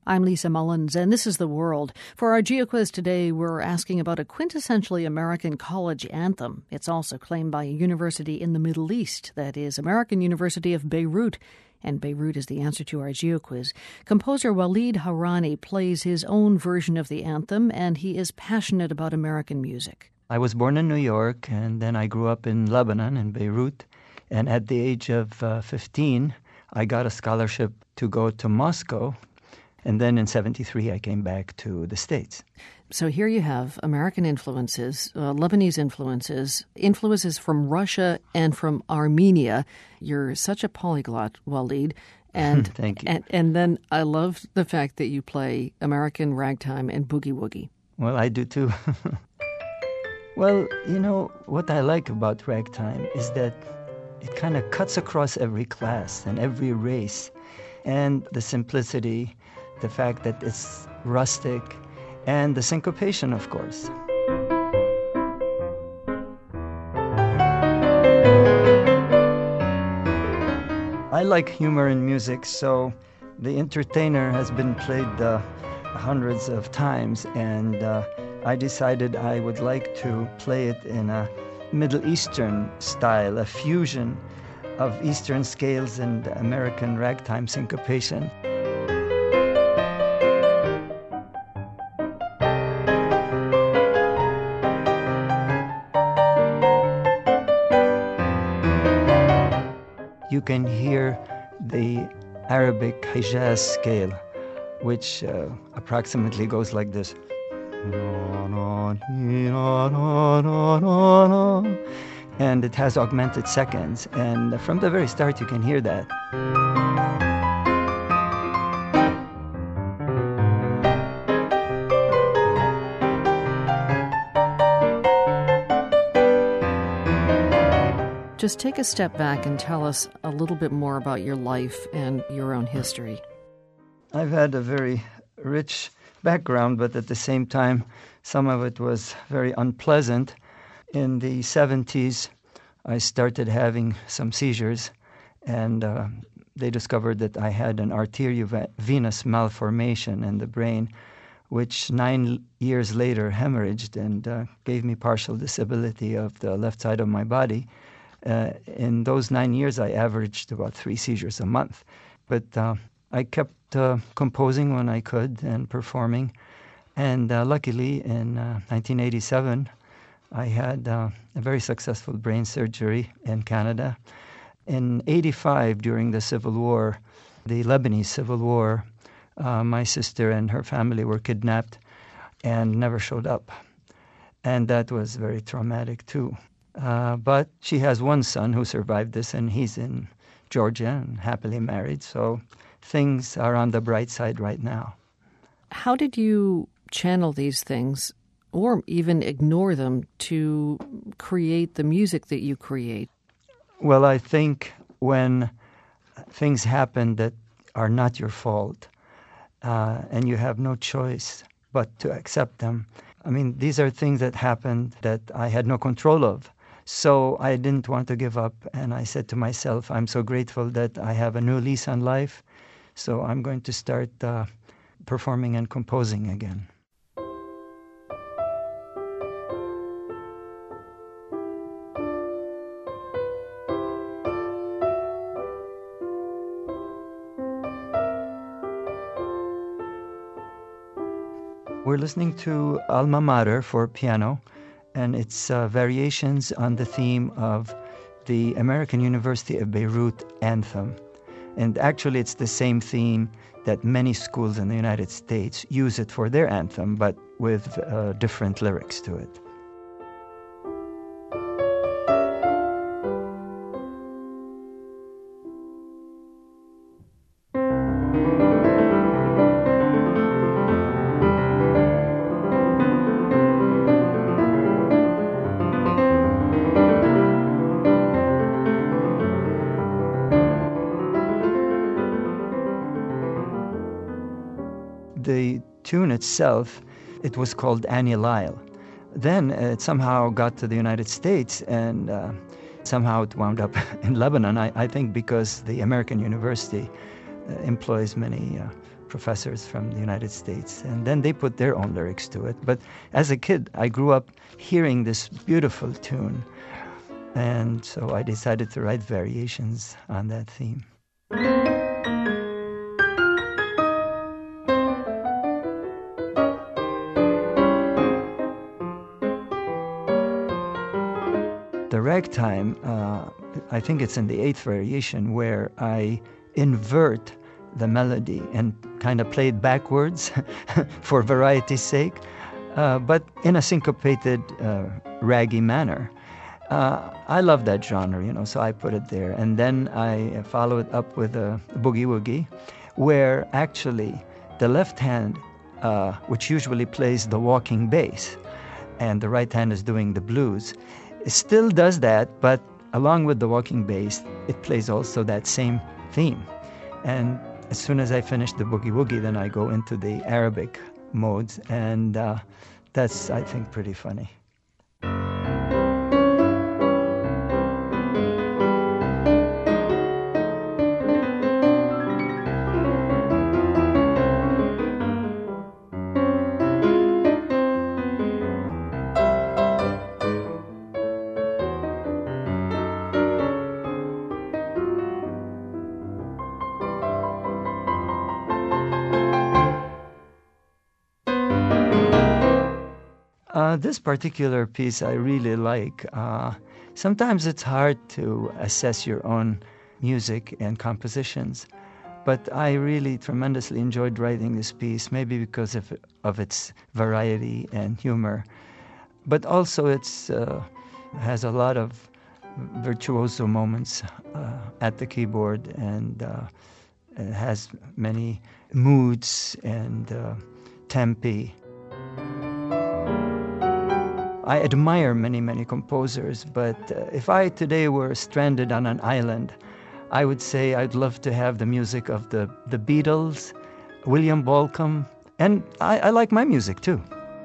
I'm Lisa Mullins, and this is The World. For our GeoQuiz today, we're asking about a quintessentially American college anthem. It's also claimed by a university in the Middle East, that is, American University of Beirut. And Beirut is the answer to our GeoQuiz. Composer Walid Harani plays his own version of the anthem, and he is passionate about American music. I was born in New York, and then I grew up in Lebanon, in Beirut. And at the age of 15, I got a scholarship to go to Moscow. And then in 1973, I came back to the States. So here you have American influences, Lebanese influences from Russia and from Armenia. You're such a polyglot, Walid. And Thank you. And then I love the fact that you play American ragtime and boogie woogie. Well, I do too. Well, you know, what I like about ragtime is that it kind of cuts across every class and every race. And the simplicity, the fact that it's rustic, and the syncopation, of course. I like humor in music, so The Entertainer has been played hundreds of times, and I decided I would like to play it in a Middle Eastern style, a fusion of Eastern scales and American ragtime syncopation. You can hear the Arabic Hijaz scale, which approximately goes like this. And it has augmented seconds, and from the very start you can hear that. Just take a step back and tell us a little bit more about your life and your own history. I've had a very rich background, but at the same time, some of it was very unpleasant. In the 70s, I started having some seizures, and they discovered that I had an arteriovenous malformation in the brain, which 9 years later hemorrhaged and gave me partial disability of the left side of my body. In those 9 years, I averaged about 3 seizures a month. But I kept composing when I could and performing. And luckily, in 1987, I had a very successful brain surgery in Canada. In 1985, during the Civil War, the Lebanese Civil War, my sister and her family were kidnapped and never showed up. And that was very traumatic, too. But she has one son who survived this, and he's in Georgia and happily married. So things are on the bright side right now. How did you channel these things, or even ignore them, to create the music that you create? Well, I think when things happen that are not your fault, and you have no choice but to accept them. I mean, these are things that happened that I had no control of. So I didn't want to give up, and I said to myself, I'm so grateful that I have a new lease on life, so I'm going to start performing and composing again. We're listening to Alma Mater for piano, and it's variations on the theme of the American University of Beirut anthem. And actually, it's the same theme that many schools in the United States use it for their anthem, but with different lyrics to it. The tune itself, it was called Annie Lyle. Then it somehow got to the United States, and somehow it wound up in Lebanon, I think because the American University employs many professors from the United States, and then they put their own lyrics to it. But as a kid, I grew up hearing this beautiful tune, and so I decided to write variations on that theme. The ragtime, I think it's in the 8th variation, where I invert the melody and kind of play it backwards for variety's sake, but in a syncopated, raggy manner. I love that genre, so I put it there. And then I follow it up with a boogie-woogie, where actually the left hand, which usually plays the walking bass, and the right hand is doing the blues, it still does that, but along with the walking bass, it plays also that same theme. And as soon as I finish the boogie-woogie, then I go into the Arabic modes, and that's, I think, pretty funny. This particular piece I really like. Sometimes it's hard to assess your own music and compositions, but I really tremendously enjoyed writing this piece, maybe because of its variety and humor, but also it's has a lot of virtuoso moments at the keyboard, and it has many moods and tempi. I admire many, many composers, but if I today were stranded on an island, I would say I'd love to have the music of the Beatles, William Bolcom, and I like my music too.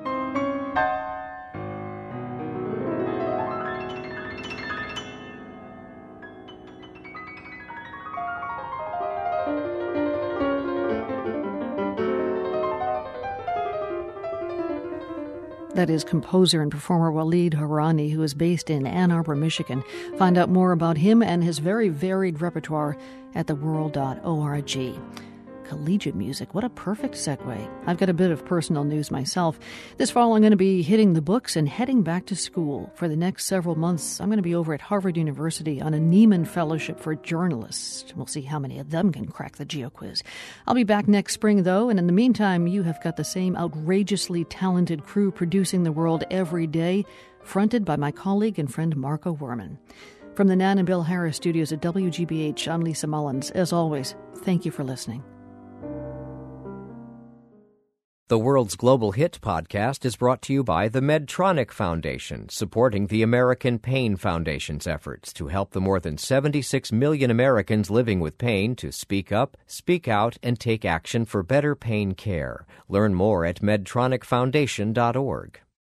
That is composer and performer Walid Harani, who is based in Ann Arbor, Michigan. Find out more about him and his very varied repertoire at theworld.org. Collegiate music, what a perfect segue. I've got a bit of personal news myself. This fall, I'm going to be hitting the books and heading back to school. For the next several months, I'm going to be over at Harvard University on a Nieman Fellowship for Journalists. We'll see how many of them can crack the GeoQuiz. I'll be back next spring, though, and in the meantime, you have got the same outrageously talented crew producing The World every day, fronted by my colleague and friend Marco Werman. From the Nan and Bill Harris studios at WGBH, I'm Lisa Mullins. As always, thank you for listening. The World's Global Hit podcast is brought to you by the Medtronic Foundation, supporting the American Pain Foundation's efforts to help the more than 76 million Americans living with pain to speak up, speak out, and take action for better pain care. Learn more at medtronicfoundation.org.